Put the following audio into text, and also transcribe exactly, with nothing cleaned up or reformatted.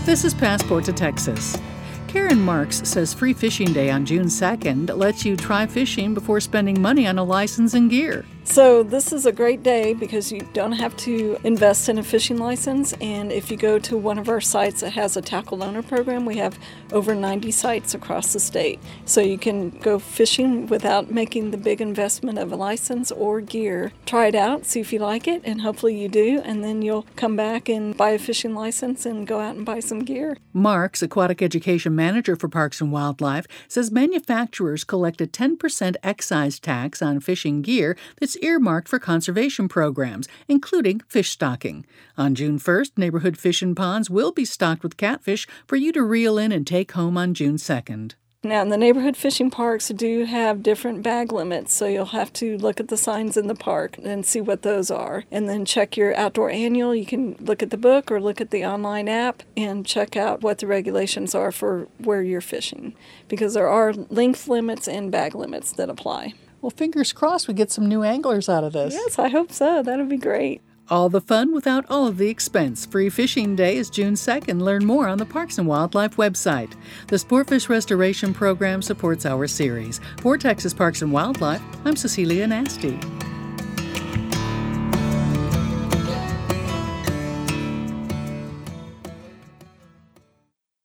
This is Passport to Texas. Karen Marks says Free Fishing Day on June second lets you try fishing before spending money on a license and gear. So this is a great day because you don't have to invest in a fishing license, and if you go to one of our sites that has a tackle loaner program, we have over ninety sites across the state. So you can go fishing without making the big investment of a license or gear. Try it out, see if you like it, and hopefully you do, and then you'll come back and buy a fishing license and go out and buy some gear. Marks, Aquatic Education Manager for Parks and Wildlife, says manufacturers collect a ten percent excise tax on fishing gear that's earmarked for conservation programs, including fish stocking. On June first, neighborhood fishing ponds will be stocked with catfish for you to reel in and take home on June second. Now, the neighborhood fishing parks do have different bag limits, so you'll have to look at the signs in the park and see what those are. And then check your outdoor annual. You can look at the book or look at the online app and check out what the regulations are for where you're fishing, because there are length limits and bag limits that apply. Well, fingers crossed we get some new anglers out of this. Yes, I hope so. That would be great. All the fun without all of the expense. Free Fishing Day is June second. Learn more on the Parks and Wildlife website. The Sportfish Restoration Program supports our series. For Texas Parks and Wildlife, I'm Cecilia Nasty.